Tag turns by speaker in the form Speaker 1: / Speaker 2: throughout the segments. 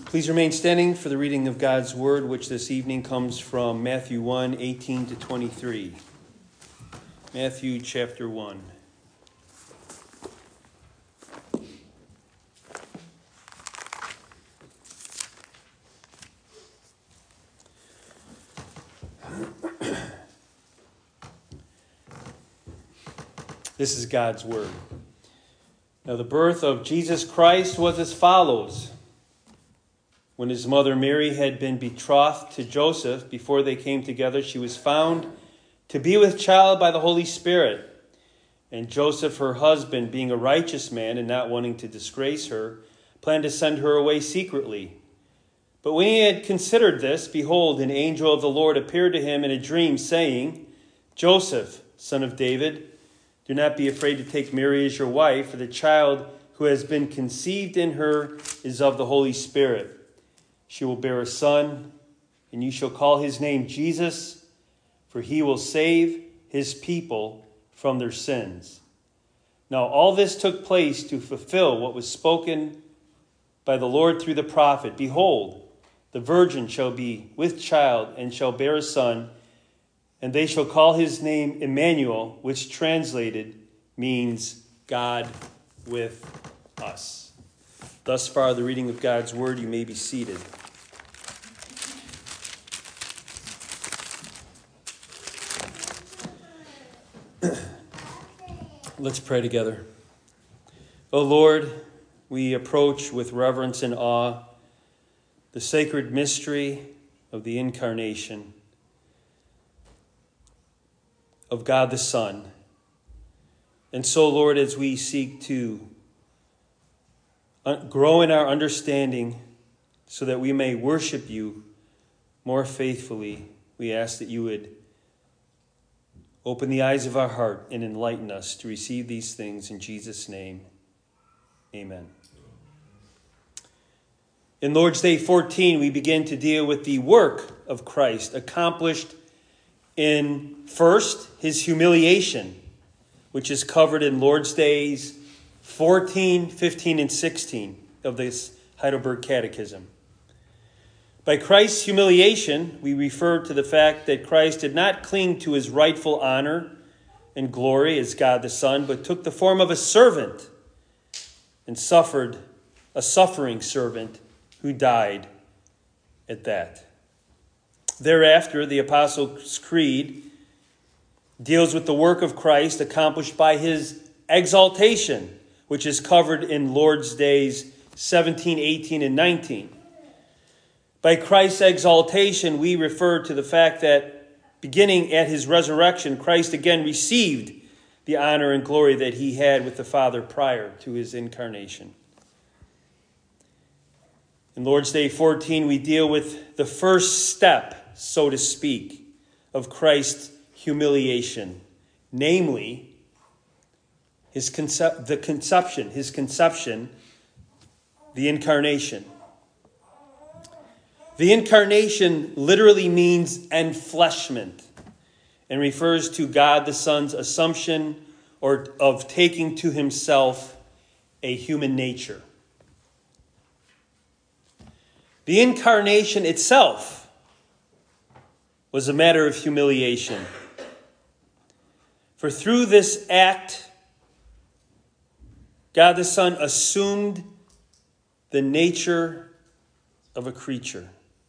Speaker 1: Please remain standing for the reading of God's Word, which this evening comes from Matthew 1, 18 to 23. Matthew chapter 1. This is God's Word. Now the birth of Jesus Christ was as follows. When his mother Mary had been betrothed to Joseph, before they came together, she was found to be with child by the Holy Spirit. And Joseph, her husband, being a righteous man and not wanting to disgrace her, planned to send her away secretly. But when he had considered this, behold, an angel of the Lord appeared to him in a dream, saying, Joseph, son of David, do not be afraid to take Mary as your wife, for the child who has been conceived in her is of the Holy Spirit. She will bear a son, and you shall call his name Jesus, for he will save his people from their sins. Now all this took place to fulfill what was spoken by the Lord through the prophet. Behold, the virgin shall be with child and shall bear a son, and they shall call his name Emmanuel, which translated means God with us. Thus far, the reading of God's Word. You may be seated. Let's pray together. O Lord, we approach with reverence and awe the sacred mystery of the incarnation of God the Son. And so, Lord, as we seek to grow in our understanding so that we may worship you more faithfully, we ask that you would open the eyes of our heart and enlighten us to receive these things in Jesus' name. Amen. In Lord's Day 14, we begin to deal with the work of Christ accomplished in, first, his humiliation, which is covered in Lord's Days 14, 15, and 16 of this Heidelberg Catechism. By Christ's humiliation, we refer to the fact that Christ did not cling to his rightful honor and glory as God the Son, but took the form of a servant and suffered, a suffering servant who died at that. Thereafter, the Apostles' Creed deals with the work of Christ accomplished by his exaltation, which is covered in Lord's Days 17, 18, and 19. By Christ's exaltation, we refer to the fact that beginning at his resurrection, Christ again received the honor and glory that he had with the Father prior to his incarnation. In Lord's Day 14, we deal with the first step, so to speak, of Christ's humiliation, namely his conception, the incarnation. The incarnation literally means enfleshment and refers to God the Son's assumption or of taking to himself a human nature. The incarnation itself was a matter of humiliation. For through this act, God the Son assumed the nature of a creature.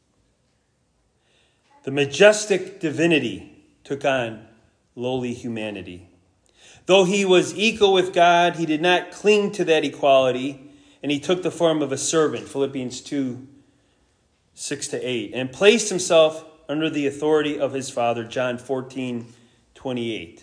Speaker 1: The majestic divinity took on lowly humanity. Though he was equal with God, he did not cling to that equality, and he took the form of a servant, Philippians 2, 6 to 8, and placed himself under the authority of his Father, John 14, 28.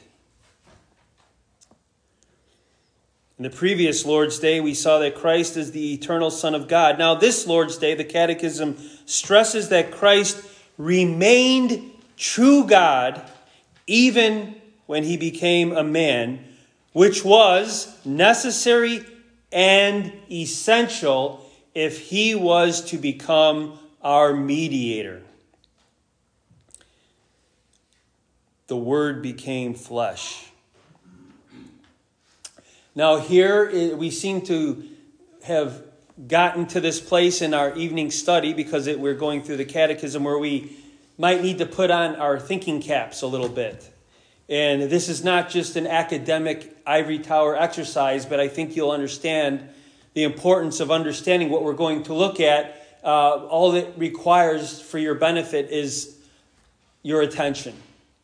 Speaker 1: In the previous Lord's Day, we saw that Christ is the eternal Son of God. Now, this Lord's Day, the Catechism stresses that Christ remained true God even when he became a man, which was necessary and essential if he was to become our mediator. The Word became flesh. Now here we seem to have gotten to this place in our evening study because we're going through the catechism where we might need to put on our thinking caps a little bit. And this is not just an academic ivory tower exercise, but I think you'll understand the importance of understanding what we're going to look at. All it requires for your benefit is your attention.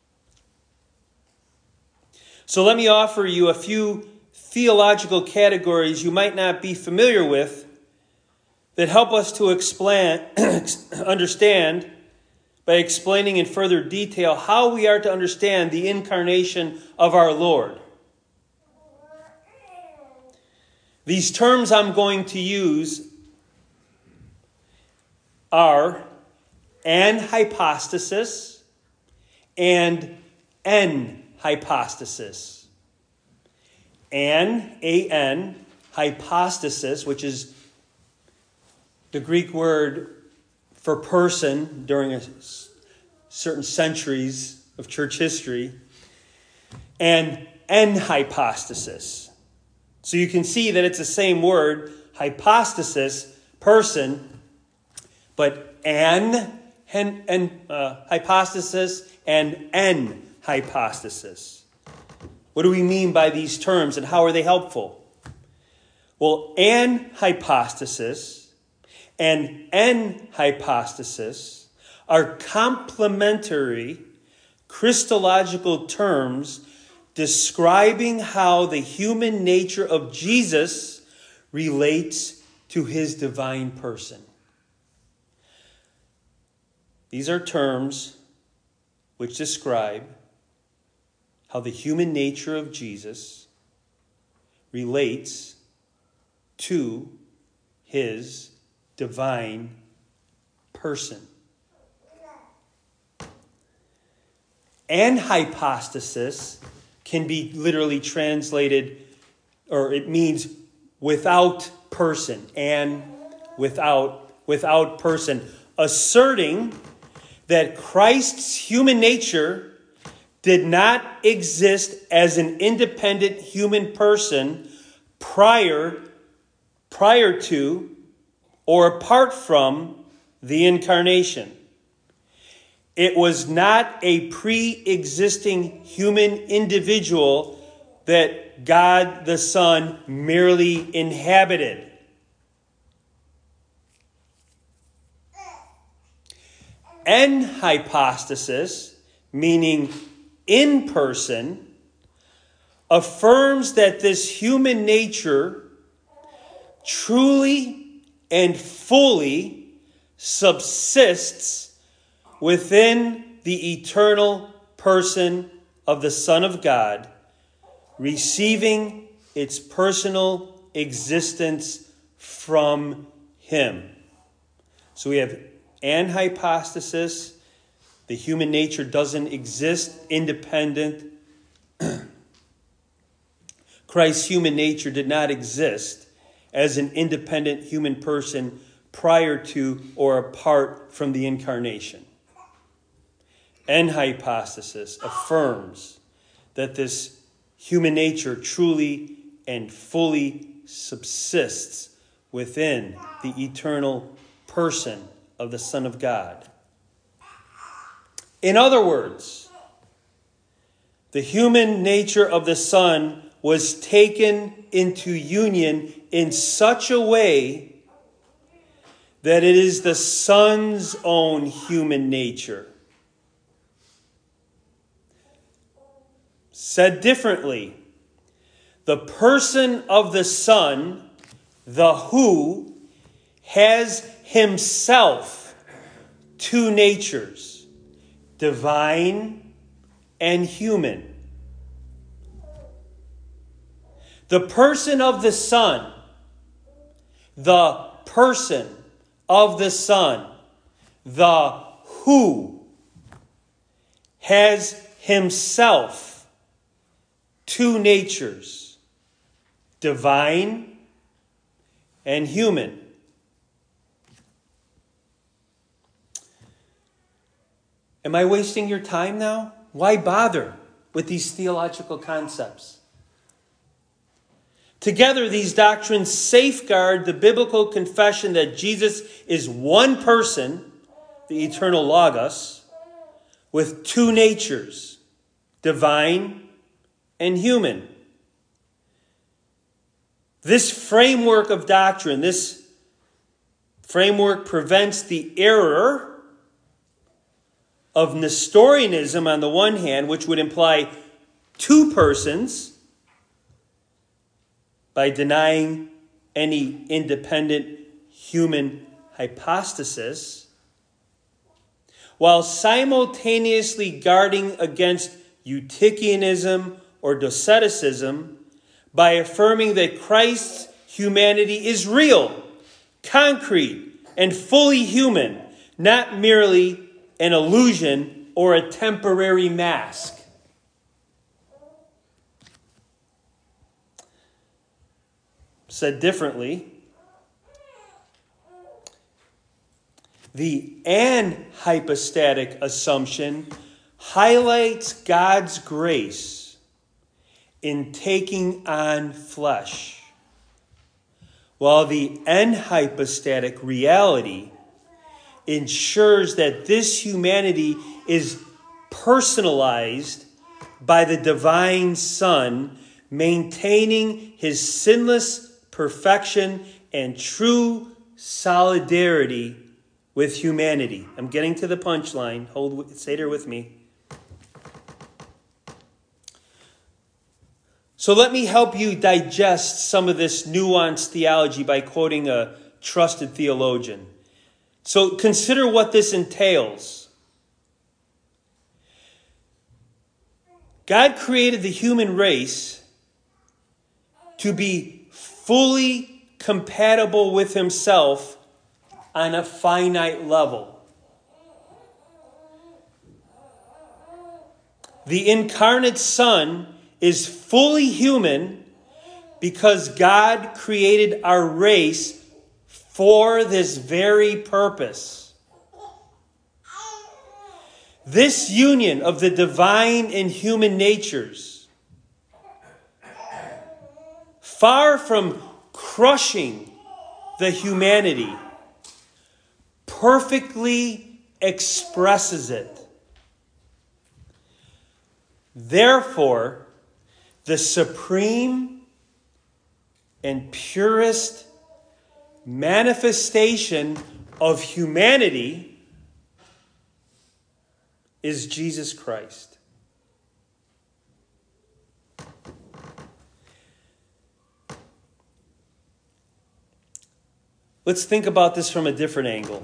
Speaker 1: So let me offer you a few theological categories you might not be familiar with that help us to understand by explaining in further detail how we are to understand the incarnation of our Lord. These terms I'm going to use are anhypostasis and enhypostasis. A-N, hypostasis, which is the Greek word for person during certain centuries of church history, and enhypostasis. So you can see that it's the same word, hypostasis, person, but hypostasis and enhypostasis. What do we mean by these terms and how are they helpful? Well, anhypostasis and enhypostasis are complementary Christological terms describing how the human nature of Jesus relates to his divine person. These are terms which describe how the human nature of Jesus relates to his divine person. Anhypostasis can be literally translated, or it means without person, and without person, asserting that Christ's human nature did not exist as an independent human person prior to or apart from the incarnation. It was not a pre-existing human individual that God the Son merely inhabited. Enhypostasis, meaning in person, affirms that this human nature truly and fully subsists within the eternal person of the Son of God, receiving its personal existence from him. So we have anhypostasis. The human nature doesn't exist independent. Christ's human nature did not exist as an independent human person prior to or apart from the incarnation. Enhypostasis affirms that this human nature truly and fully subsists within the eternal person of the Son of God. In other words, the human nature of the Son was taken into union in such a way that it is the Son's own human nature. Said differently, the person of the Son, the Who, has himself two natures, divine and human. The person of the Son, the person of the Son, the Who, has himself two natures, divine and human. Am I wasting your time now? Why bother with these theological concepts? Together, these doctrines safeguard the biblical confession that Jesus is one person, the eternal Logos, with two natures, divine and human. This framework of doctrine, this framework prevents the error of Nestorianism on the one hand, which would imply two persons, by denying any independent human hypostasis, while simultaneously guarding against Eutychianism or Doceticism by affirming that Christ's humanity is real, concrete, and fully human, not merely an illusion or a temporary mask. Said differently, the anhypostatic assumption highlights God's grace in taking on flesh, while the enhypostatic reality ensures that this humanity is personalized by the divine Son, maintaining his sinless perfection and true solidarity with humanity. I'm getting to the punchline. Stay there with me. So let me help you digest some of this nuanced theology by quoting a trusted theologian. So consider what this entails. God created the human race to be fully compatible with himself on a finite level. The incarnate Son is fully human because God created our race for this very purpose. This union of the divine and human natures, far from crushing the humanity, perfectly expresses it. Therefore, the supreme and purest manifestation of humanity is Jesus Christ. Let's think about this from a different angle.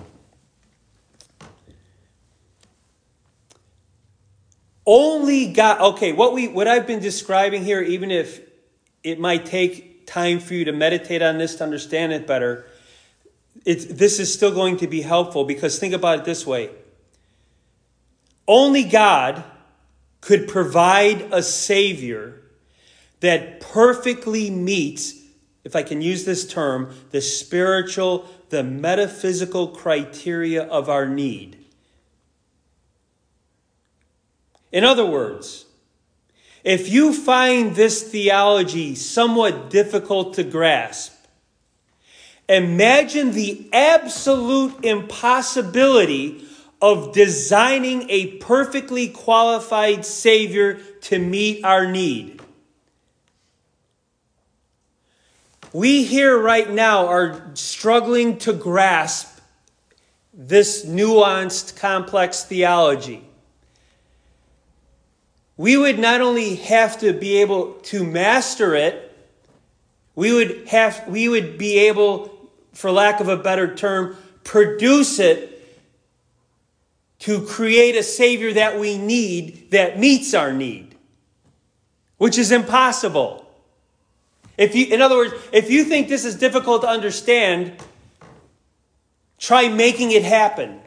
Speaker 1: Only God, okay, what I've been describing here, even if it might take time for you to meditate on this to understand it better, this is still going to be helpful, because think about it this way. Only God could provide a Savior that perfectly meets, if I can use this term, the spiritual, the metaphysical criteria of our need. In other words, if you find this theology somewhat difficult to grasp, imagine the absolute impossibility of designing a perfectly qualified Savior to meet our need. We here right now are struggling to grasp this nuanced, complex theology. We would not only have to be able to master it, we would be able, for lack of a better term, produce it to create a Savior that we need, that meets our need, which is impossible. In other words, if you think this is difficult to understand, try making it happen.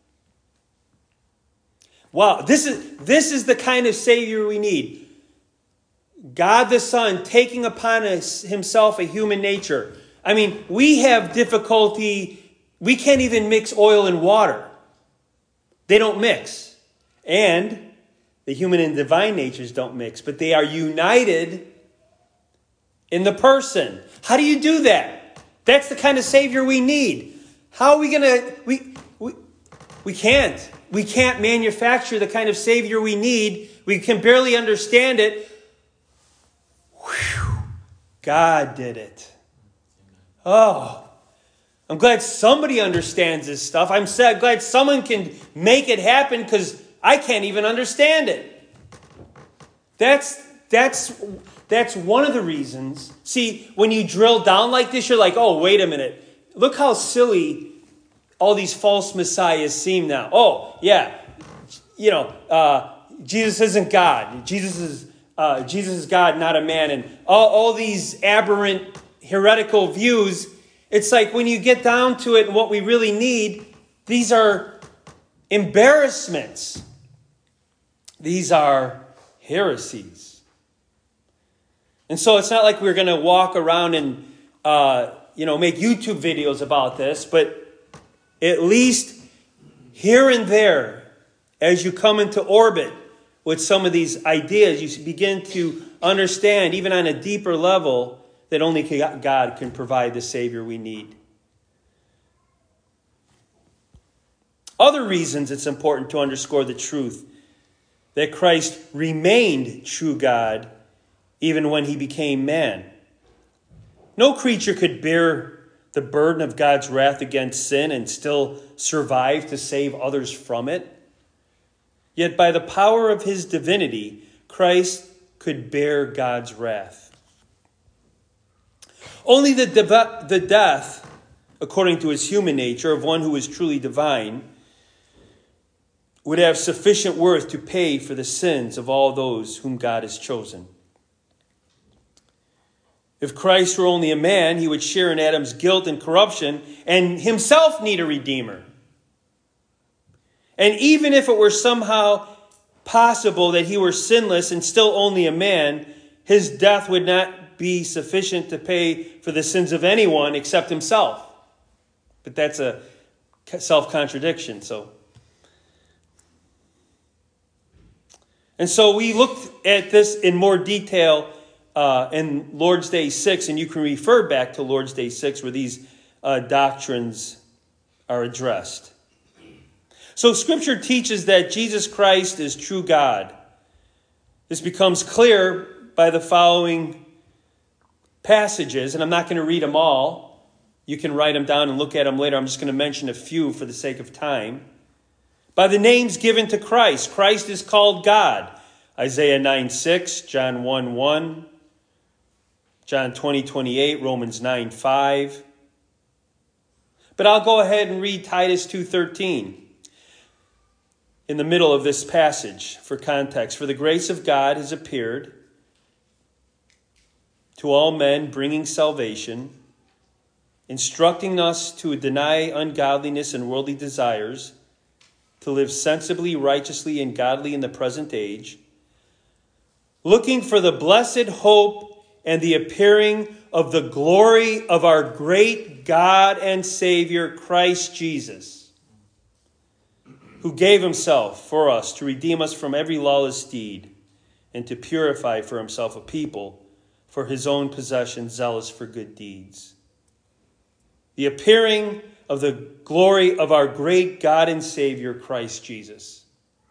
Speaker 1: Wow, this is the kind of Savior we need. God the Son taking upon himself a human nature. I mean, we have difficulty. We can't even mix oil and water. They don't mix. And the human and divine natures don't mix. But they are united in the person. How do you do that? That's the kind of Savior we need. How are we going to... We can't. We can't manufacture the kind of Savior we need. We can barely understand it. Whew. God did it. Oh, I'm glad somebody understands this stuff. I'm glad someone can make it happen because I can't even understand it. That's one of the reasons. See, when you drill down like this, you're like, oh, wait a minute. Look how silly all these false messiahs seem now. Oh, yeah. Jesus isn't God. Jesus is God, not a man. And all these aberrant, heretical views. It's like when you get down to it and what we really need, these are embarrassments. These are heresies. And so it's not like we're going to walk around and, make YouTube videos about this, but at least here and there, as you come into orbit with some of these ideas, you begin to understand, even on a deeper level, that only God can provide the Savior we need. Other reasons it's important to underscore the truth that Christ remained true God even when he became man. No creature could bear the burden of God's wrath against sin and still survive to save others from it. Yet by the power of his divinity, Christ could bear God's wrath. Only the death, according to his human nature, of one who is truly divine, would have sufficient worth to pay for the sins of all those whom God has chosen. If Christ were only a man, he would share in Adam's guilt and corruption and himself need a redeemer. And even if it were somehow possible that he were sinless and still only a man, his death would not be sufficient to pay for the sins of anyone except himself. But that's a self-contradiction. And so we looked at this in more detail in Lord's Day 6, and you can refer back to Lord's Day 6 where these doctrines are addressed. So Scripture teaches that Jesus Christ is true God. This becomes clear by the following passages, and I'm not going to read them all. You can write them down and look at them later. I'm just going to mention a few for the sake of time. By the names given to Christ, Christ is called God. Isaiah 9:6, John 1:1, John 20:28, Romans 9:5. But I'll go ahead and read Titus 2:13 in the middle of this passage for context. For the grace of God has appeared to all men, bringing salvation, instructing us to deny ungodliness and worldly desires, to live sensibly, righteously, and godly in the present age, looking for the blessed hope and the appearing of the glory of our great God and Savior, Christ Jesus, who gave himself for us to redeem us from every lawless deed and to purify for himself a people for his own possession, zealous for good deeds. The appearing of the glory of our great God and Savior, Christ Jesus.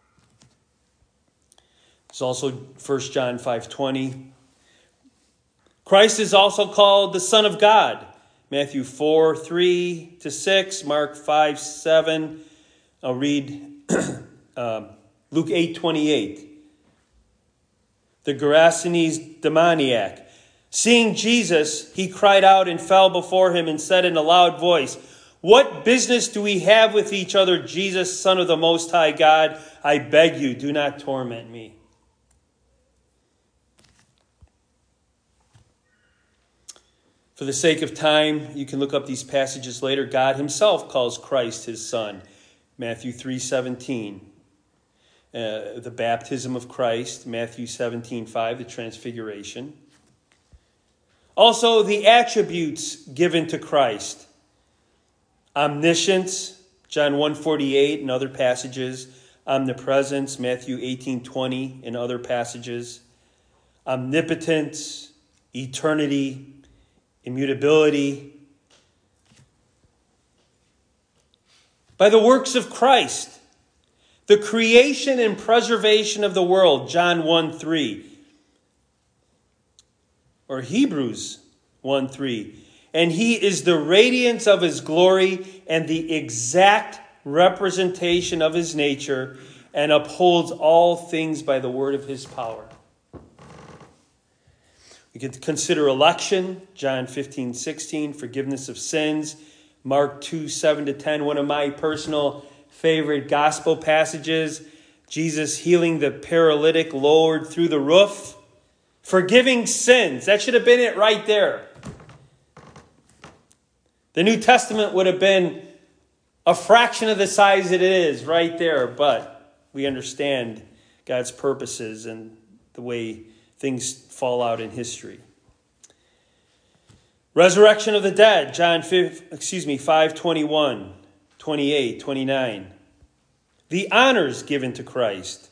Speaker 1: It's also 1 John 5:20. Christ is also called the Son of God. Matthew 4:3-6, Mark 5:7. I'll read Luke 8:28. The Gerasenes demoniac. Seeing Jesus, he cried out and fell before him and said in a loud voice, "What business do we have with each other, Jesus, Son of the Most High God? I beg you, do not torment me." For the sake of time, you can look up these passages later. God himself calls Christ his Son. Matthew 3:17. The baptism of Christ. Matthew 17:5, the transfiguration. Also, the attributes given to Christ. Omniscience, John 1:48 and other passages. Omnipresence, Matthew 18:20 and other passages. Omnipotence, eternity, immutability. By the works of Christ, the creation and preservation of the world, John 1:3, or Hebrews 1:3. And he is the radiance of his glory and the exact representation of his nature, and upholds all things by the word of his power. We could consider election, John 15:16, forgiveness of sins, Mark 2:7-10, one of my personal favorite gospel passages, Jesus healing the paralytic lowered through the roof, forgiving sins. That should have been it right there. The New Testament would have been a fraction of the size it is right there, but we understand God's purposes and the way things fall out in history. Resurrection of the dead, John 5:21, 28, 29. The honors given to Christ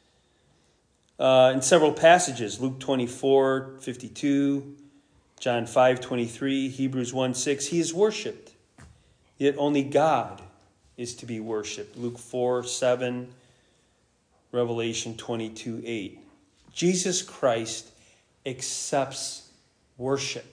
Speaker 1: in several passages, Luke 24:52, John 5:23, Hebrews 1:6. He is worshipped, yet only God is to be worshipped. Luke 4:7, Revelation 22:8. Jesus Christ accepts worship.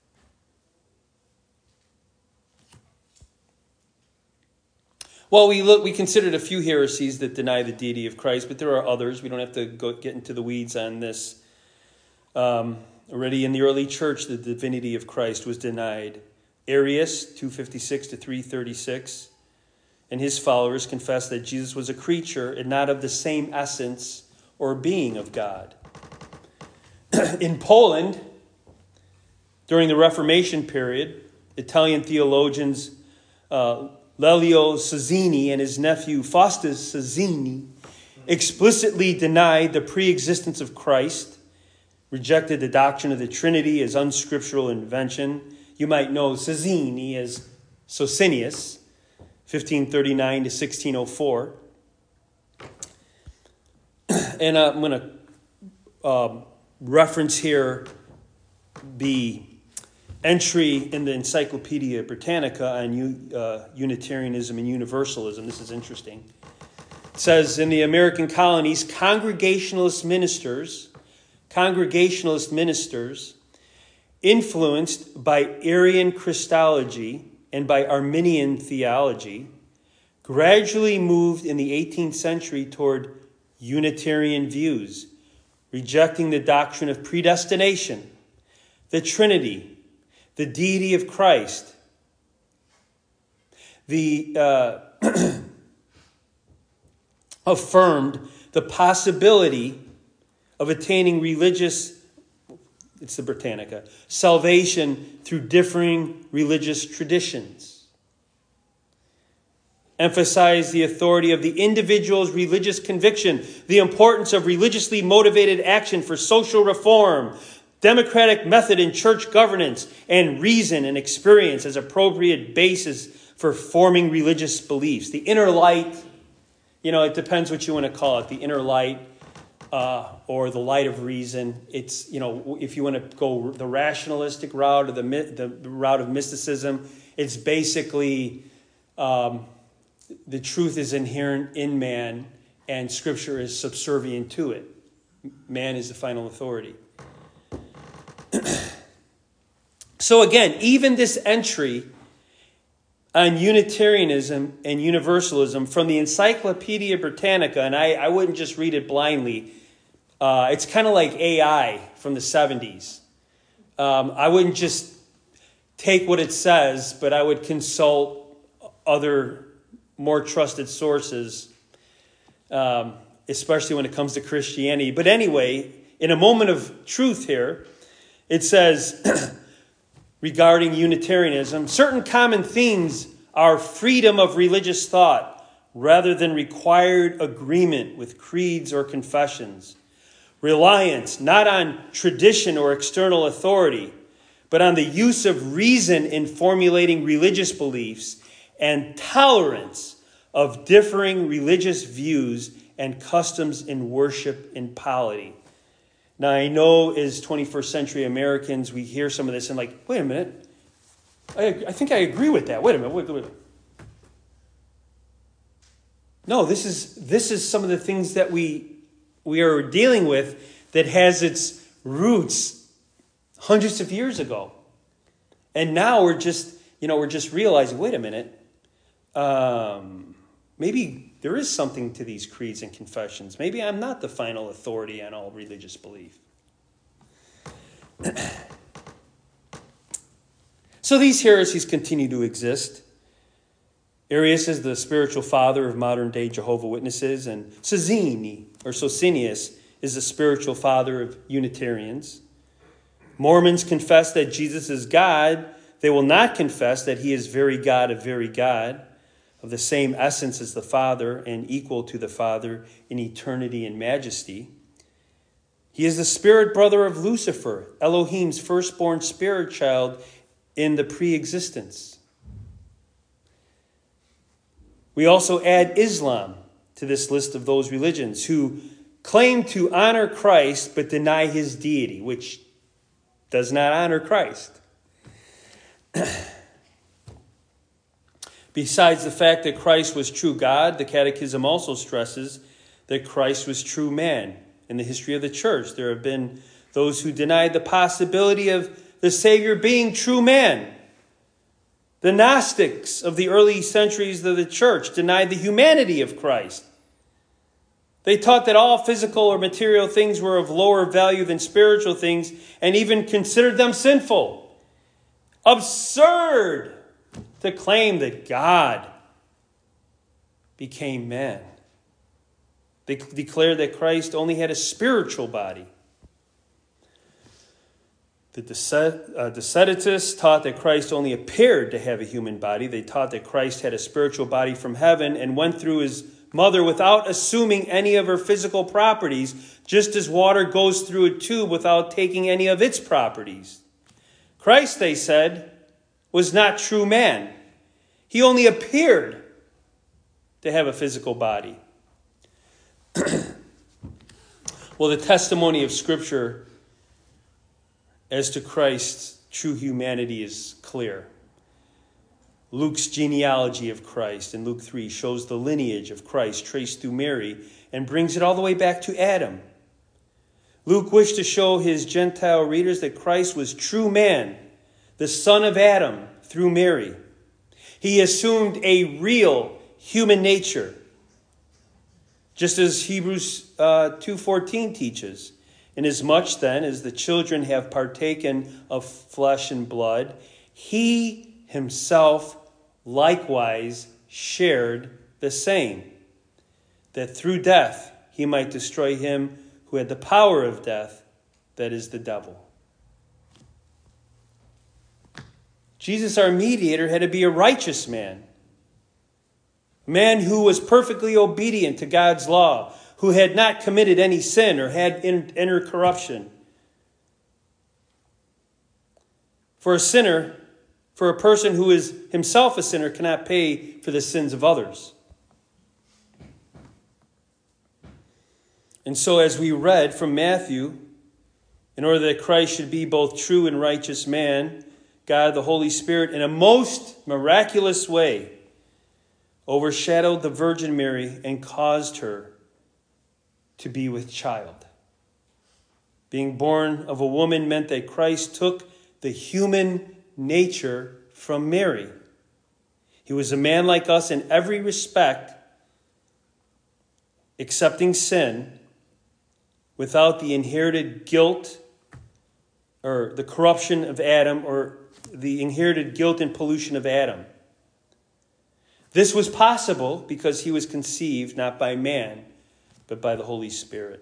Speaker 1: Well, we considered a few heresies that deny the deity of Christ, but there are others. We don't have to get into the weeds on this. Already in the early church, the divinity of Christ was denied. Arius, 256-336, and his followers confessed that Jesus was a creature and not of the same essence or being of God. In Poland, during the Reformation period, Italian theologians Lelio Sozzini and his nephew Faustus Sozzini explicitly denied the pre-existence of Christ, rejected the doctrine of the Trinity as unscriptural invention. You might know Sozzini as Socinius, 1539-1604. And I'm going to reference here the entry in the Encyclopedia Britannica on Unitarianism and Universalism. This is interesting. It says, in the American colonies, Congregationalist ministers, influenced by Arian Christology and by Arminian theology, gradually moved in the 18th century toward Unitarian views, rejecting the doctrine of predestination, the Trinity, the deity of Christ, affirmed the possibility of attaining religious, it's the Britannica, salvation through differing religious traditions. Emphasized the authority of the individual's religious conviction, the importance of religiously motivated action for social reform, democratic method in church governance, and reason and experience as appropriate basis for forming religious beliefs. The inner light, it depends what you want to call it, the inner light or the light of reason. It's, if you want to go the rationalistic route or the route of mysticism, it's basically the truth is inherent in man and Scripture is subservient to it. Man is the final authority. So again, even this entry on Unitarianism and Universalism from the Encyclopedia Britannica, and I wouldn't just read it blindly. It's kind of like AI from the 70s. I wouldn't just take what it says, but I would consult other more trusted sources, especially when it comes to Christianity. But anyway, in a moment of truth here, it says, regarding Unitarianism, certain common themes are freedom of religious thought rather than required agreement with creeds or confessions, reliance not on tradition or external authority, but on the use of reason in formulating religious beliefs, and tolerance of differing religious views and customs in worship and polity. Now, I know as 21st century Americans, we hear some of this and like, wait a minute. I think I agree with that. Wait a minute. Wait. No, this is some of the things that we are dealing with that has its roots hundreds of years ago. And now we're just realizing, wait a minute. Maybe there is something to these creeds and confessions. Maybe I'm not the final authority on all religious belief. So these heresies continue to exist. Arius is the spiritual father of modern-day Jehovah's Witnesses, and Socinius is the spiritual father of Unitarians. Mormons confess that Jesus is God. They will not confess that he is very God of very God, of the same essence as the Father and equal to the Father in eternity and majesty. He is the spirit brother of Lucifer, Elohim's firstborn spirit child in the pre-existence. We also add Islam to this list of those religions who claim to honor Christ but deny his deity, which does not honor Christ. Besides the fact that Christ was true God, the Catechism also stresses that Christ was true man. In the history of the church, there have been those who denied the possibility of the Savior being true man. The Gnostics of the early centuries of the church denied the humanity of Christ. They taught that all physical or material things were of lower value than spiritual things and even considered them sinful. Absurd to claim that God became man. They declared that Christ only had a spiritual body. The Docetists taught that Christ only appeared to have a human body. They taught that Christ had a spiritual body from heaven and went through his mother without assuming any of her physical properties, just as water goes through a tube without taking any of its properties. Christ, they said, was not true man. He only appeared to have a physical body. Well, the testimony of Scripture as to Christ's true humanity is clear. Luke's genealogy of Christ in Luke 3 shows the lineage of Christ traced through Mary and brings it all the way back to Adam. Luke wished to show his Gentile readers that Christ was true man, the son of Adam, through Mary. He assumed a real human nature, just as Hebrews 2:14 teaches. Inasmuch then as the children have partaken of flesh and blood, he himself likewise shared the same, that through death he might destroy him who had the power of death, that is the devil. Jesus, our mediator, had to be a righteous man. A man who was perfectly obedient to God's law, who had not committed any sin or had inner corruption. For a sinner, for a person who is himself a sinner, cannot pay for the sins of others. And so as we read from Matthew, in order that Christ should be both true and righteous man, God, the Holy Spirit, in a most miraculous way, overshadowed the Virgin Mary and caused her to be with child. Being born of a woman meant that Christ took the human nature from Mary. He was a man like us in every respect, accepting sin, without the inherited guilt or the corruption of Adam, or the inherited guilt and pollution of Adam. This was possible because he was conceived not by man, but by the Holy Spirit.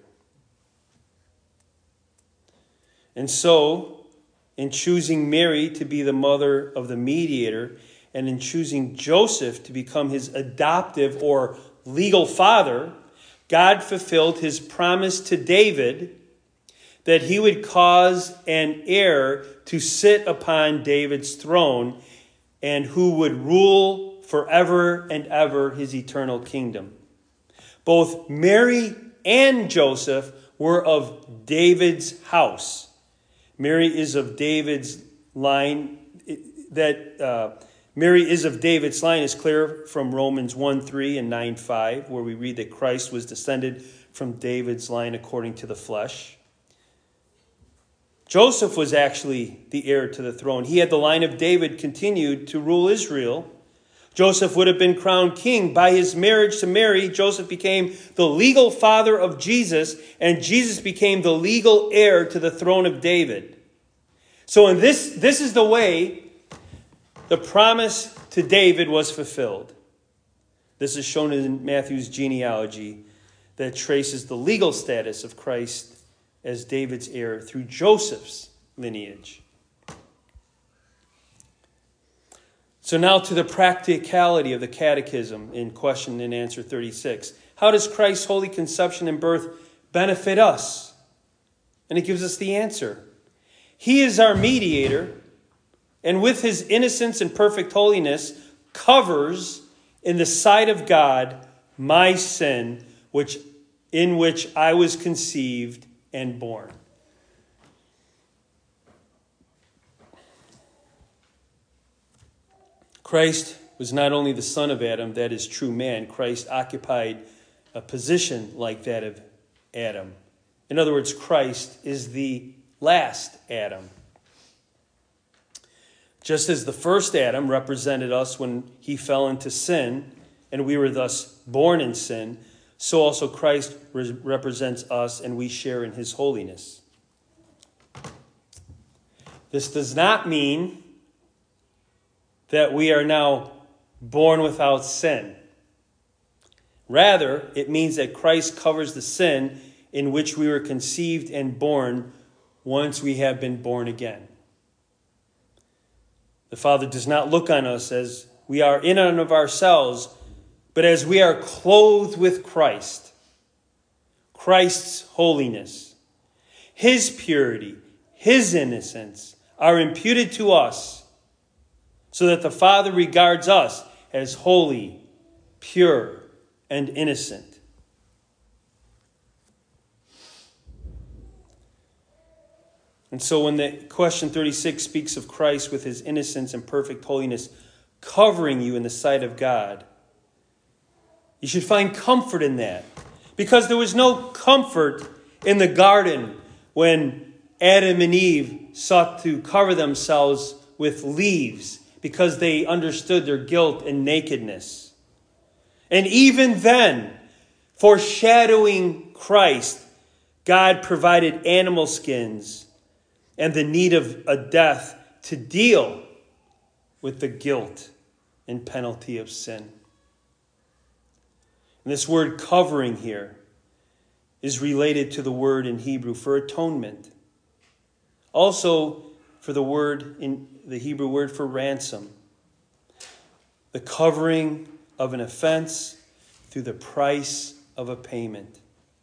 Speaker 1: And so, in choosing Mary to be the mother of the mediator, and in choosing Joseph to become his adoptive or legal father, God fulfilled his promise to David that he would cause an heir to sit upon David's throne and who would rule forever and ever his eternal kingdom. Both Mary and Joseph were of David's house. Mary is of David's line. Mary is of David's line is clear from Romans 1:3 and 9:5, where we read that Christ was descended from David's line according to the flesh. Joseph was actually the heir to the throne. He had the line of David continued to rule Israel. Joseph would have been crowned king. By his marriage to Mary, Joseph became the legal father of Jesus, and Jesus became the legal heir to the throne of David. So this is the way the promise to David was fulfilled. This is shown in Matthew's genealogy that traces the legal status of Christ as David's heir through Joseph's lineage. So now to the practicality of the catechism in question and answer 36. How does Christ's holy conception and birth benefit us? And it gives us the answer. He is our mediator, and with his innocence and perfect holiness, covers in the sight of God my sin, in which I was conceived and born. Christ was not only the son of Adam, that is true man. Christ occupied a position like that of Adam. In other words, Christ is the last Adam. Just as the first Adam represented us when he fell into sin, and we were thus born in sin, so also Christ represents us, and we share in his holiness. This does not mean that we are now born without sin. Rather, it means that Christ covers the sin in which we were conceived and born once we have been born again. The Father does not look on us as we are in and of ourselves, but as we are clothed with Christ, Christ's holiness, his purity, his innocence are imputed to us, so that the Father regards us as holy, pure, and innocent. And so when the question 36 speaks of Christ with his innocence and perfect holiness covering you in the sight of God, you should find comfort in that. Because there was no comfort in the garden when Adam and Eve sought to cover themselves with leaves because they understood their guilt and nakedness. And even then, foreshadowing Christ, God provided animal skins and the need of a death to deal with the guilt and penalty of sin. And this word covering here is related to the word in Hebrew for atonement. Also for the word in the Hebrew word for ransom. The covering of an offense through the price of a payment.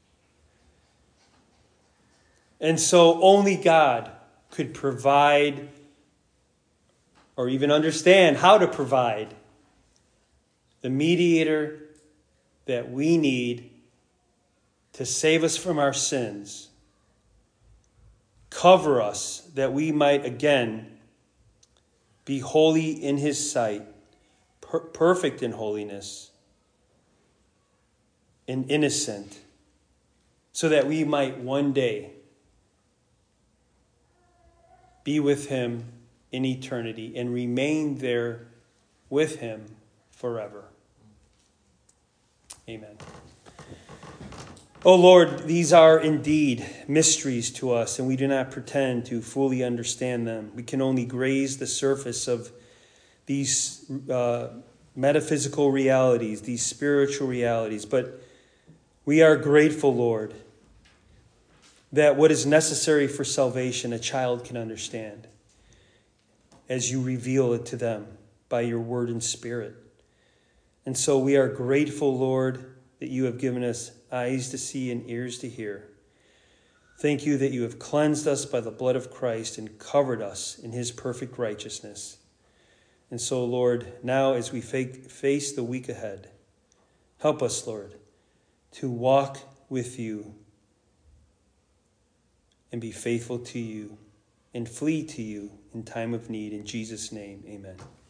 Speaker 1: And so only God could provide or even understand how to provide the mediator that we need to save us from our sins, cover us that we might again be holy in his sight, perfect in holiness, and innocent, so that we might one day be with him in eternity and remain there with him forever. Amen. O Lord, these are indeed mysteries to us, and we do not pretend to fully understand them. We can only graze the surface of these metaphysical realities, these spiritual realities. But we are grateful, Lord, that what is necessary for salvation a child can understand as you reveal it to them by your word and spirit. And so we are grateful, Lord, that you have given us eyes to see and ears to hear. Thank you that you have cleansed us by the blood of Christ and covered us in his perfect righteousness. And so, Lord, now as we face the week ahead, help us, Lord, to walk with you and be faithful to you and flee to you in time of need. In Jesus' name, amen.